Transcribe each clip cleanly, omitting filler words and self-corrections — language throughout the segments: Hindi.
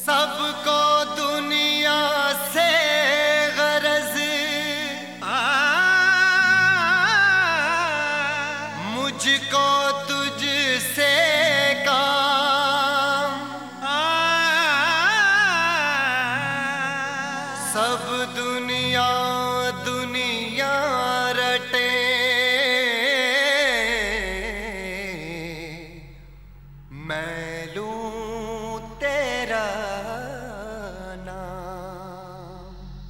सबको दुनिया से गरज, मुझको तुझसे काम। सब दुनिया दुनिया रटे, मैं लूं तेरा नाम।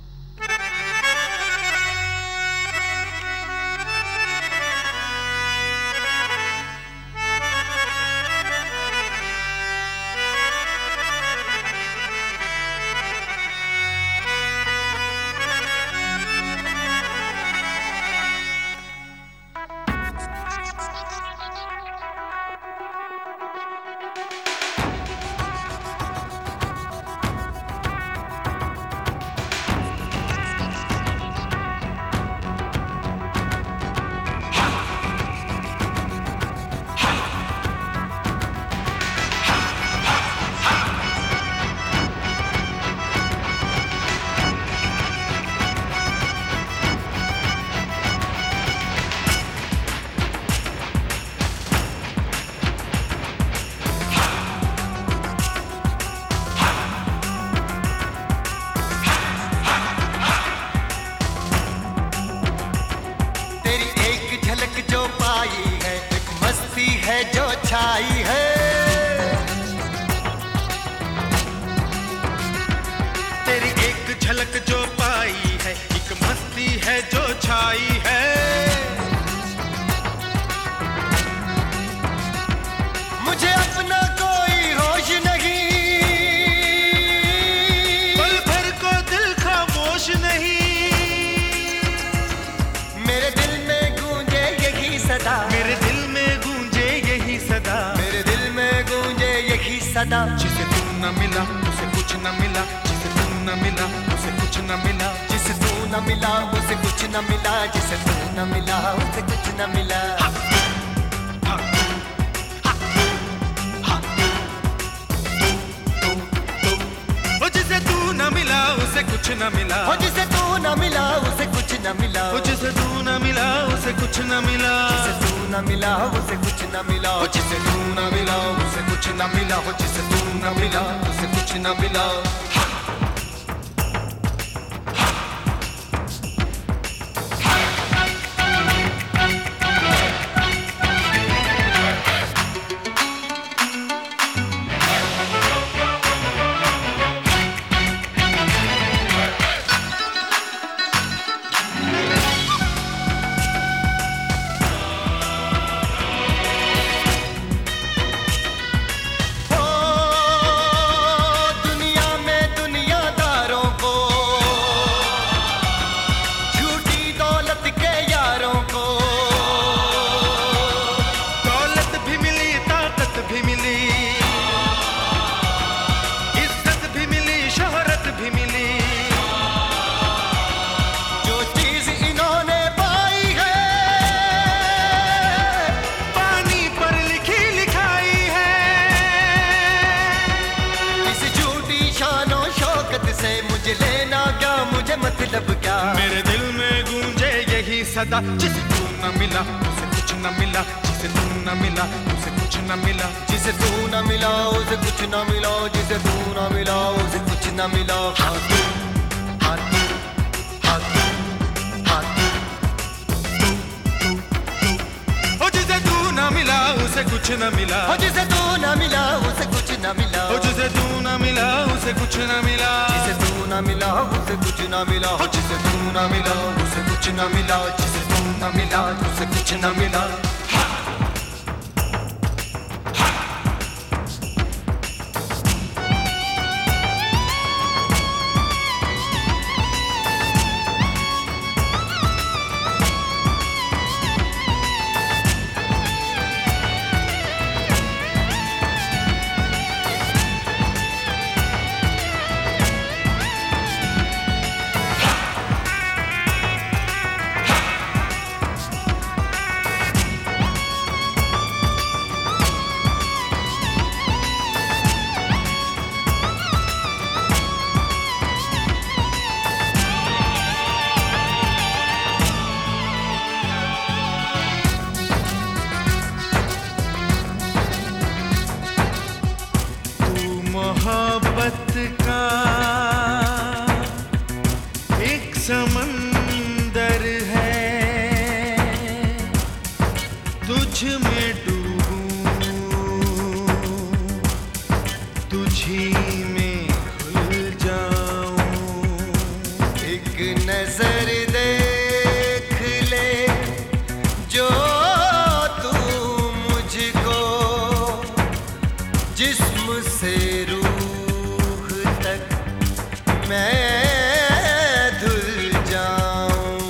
जो पाई है एक मस्ती है जो छाई है, तेरी एक झलक जो पाई है एक मस्ती है जो छाई है। मुझे अपना कोई होश नहीं, पल भर को दिल खामोश नहीं। मेरे दिल में गूंजे यही सदा, मेरे दिल में गूंजे यही सदा, मेरे दिल में गूंजे यही सदा। जिसे तू न मिला उसे कुछ न मिला, जिसे तू न मिला उसे कुछ न मिला, जिसे तू न मिला उसे कुछ न मिला, जिसे तू न मिला उसे कुछ न मिला। जिसे तू न मिला उसे कुछ न मिला, जिसे तू न मिला उसे कुछ न मिला, जिसे तू न मिला उसे कुछ न मिला, जिसे तू न मिला उसे कुछ न मिला, जिसे तू न मिला उसे कुछ न मिला, जिसे तू न मिला उसे कुछ न मिला। मुझे लेना क्या मुझे मतलब क्या, मेरे दिल में गूंजे यही सदा। जिसे तू न मिला उसे कुछ न मिला, जिसे तू न मिला उसे कुछ न मिला, जिसे तू न मिला उसे कुछ न मिला, जिसे तू न मिला उसे कुछ न मिला। हाँ तू, हाँ तू, हाँ तू, हाँ तू, जिसे तू न मिला उसे कुछ न मिला, जिसे तू न मिला उसे कुछ न मिला, जिसे तू न मिला उसे कुछ न मिला, जिसे तू न मिला उसे कुछ न मिला, जिसे तू न मिला उसे कुछ न मिला, जिसे तू न मिला उसे कुछ न मिला। मोहब्बत का एक समंदर है, तुझ में डूबूं, तुझी में खुल जाऊं। एक नजर देख ले जो तू मुझको, जिस्म से रूह तक मैं धुल जाऊं।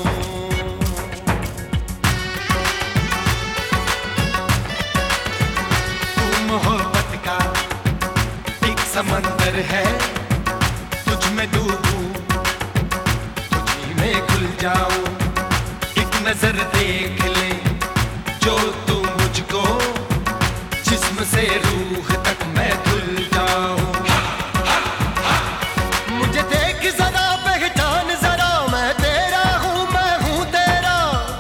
तू मोहब्बत का एक समंदर है, तुझ में डूबूं, तुझी में खुल जाऊं। एक नजर देख ले जो तू मुझको, जिस्म से रूह तक मैं धुल जाऊं। मुझे देख जरा, पहचान जरा, मैं तेरा हूँ, मैं हूँ तेरा।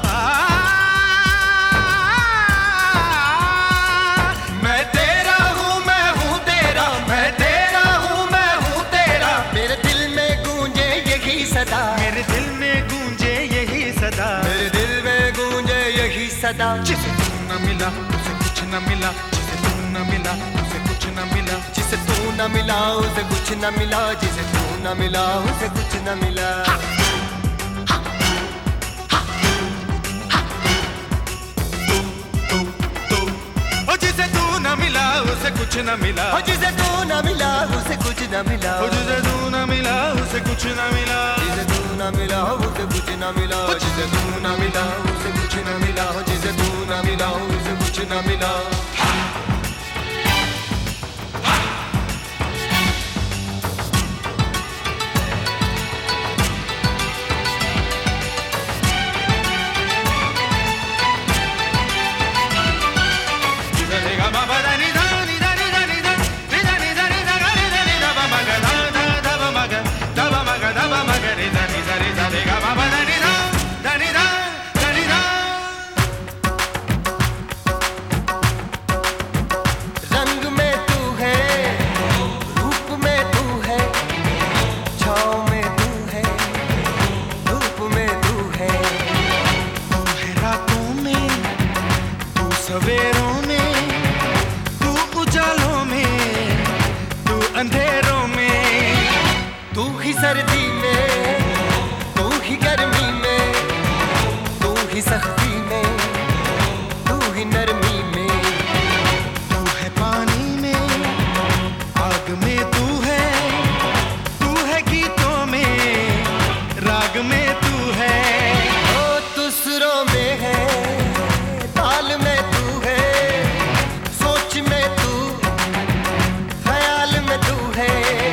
मैं तेरा हूँ, मैं हूँ तेरा, मैं तेरा हूँ, मैं हूँ तेरा। मेरे दिल में गूंजे यही सदा, मेरे दिल में गूंजे यही सदा, मेरे दिल में गूंजे यही सदा। जिसे तू न मिला उसे कुछ न मिला, जिसे तू न मिला उसे कुछ न मिला, जिसे तू न मिला उसे कुछ न मिला, जिसे तू न मिला उसे कुछ न मिला। ओ जिसे तू न मिला उसे कुछ न मिला, ओ जिसे तू न मिला उसे कुछ न मिला, ओ जिसे तू न मिला उसे कुछ न मिला, जिसे तू न मिला उसे कुछ न मिला, जिसे तू न मिला उसे कुछ न मिला, जिसे तू न मिला उसे कुछ न मिला। रंग में तू है, रूप में तू है, छाँव में तू है, धूप में तू है। तू है रातों में, तू सवेरों में, तू उजालों में, तू अंधेरों में। तू ही सर्दी में, तू ही गर्मी में, तू ही सख्ती में, तू ही नरमी में। तू है पानी में, आग में तू है गीतों में, राग में तू है। ओ तू सुरों में है, ताल में तू है, सोच में तू, ख्याल में तू है।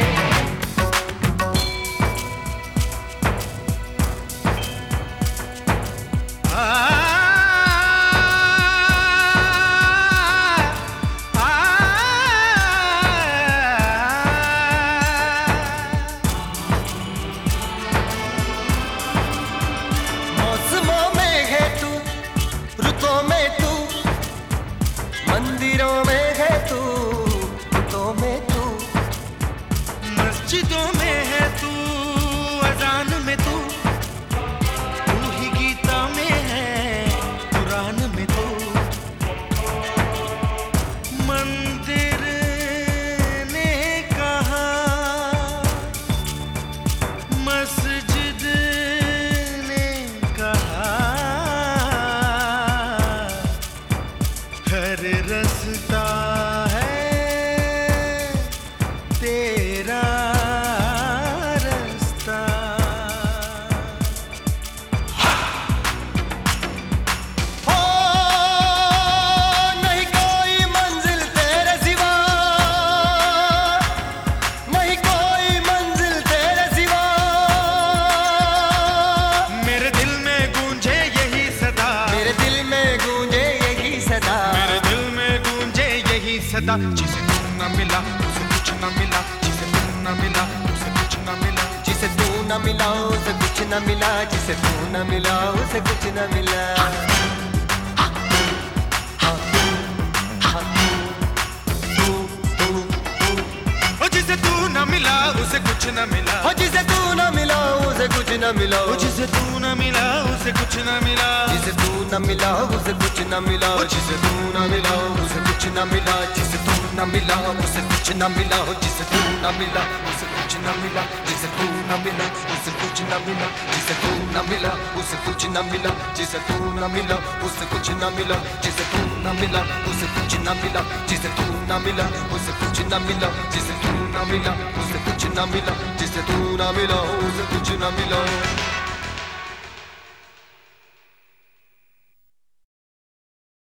मौसमों में है तू, रुतों में तू, मंदिरों में है तू, रुतों में तू। मस्जिदों में है तू, अजान में तू, तू ही गीता में है, कुरान में तू। मंदिर ने कहा, मस्जिद ने कहा, हर रास्ता है तेरा रास्ता। हो नहीं कोई मंजिल तेरे सिवा, नहीं कोई मंजिल तेरे सिवा। मेरे दिल में गूंजे यही सदा, मेरे दिल में गूंजे यही सदा, मेरे दिल में गूंजे यही सदा। जिसे तू न मिला उसे कुछ न मिला, जिसे तू न मिला उसे कुछ न मिला, जिसे तू न मिला उसे कुछ न मिला, जिसे तू न मिला उसे कुछ न मिला। ओ जिसे तू न मिला कुछ न मिला। हो जिसे तू न मिला उसे कुछ न मिला, जिसे तू न मिला उसे कुछ न मिला, जिसे तू न मिला उसे कुछ न मिला, जिसे तू न मिला उसे कुछ न मिला, जिसे तू न मिला उसे कुछ न मिला, जिसे तू न मिला उसे कुछ न मिला, जिसे तू न मिला उसे कुछ न मिला, जिसे तू न मिला उसे कुछ न मिला, जिसे तू न मिला उसे कुछ न मिला, जिसे तू न मिला उसे कुछ न मिला, जिसे तू न मिला उसे कुछ न मिला, जिसे तू न मिला उसे कुछ न मिला, जिसे तू न मिला उसे कुछ न मिला।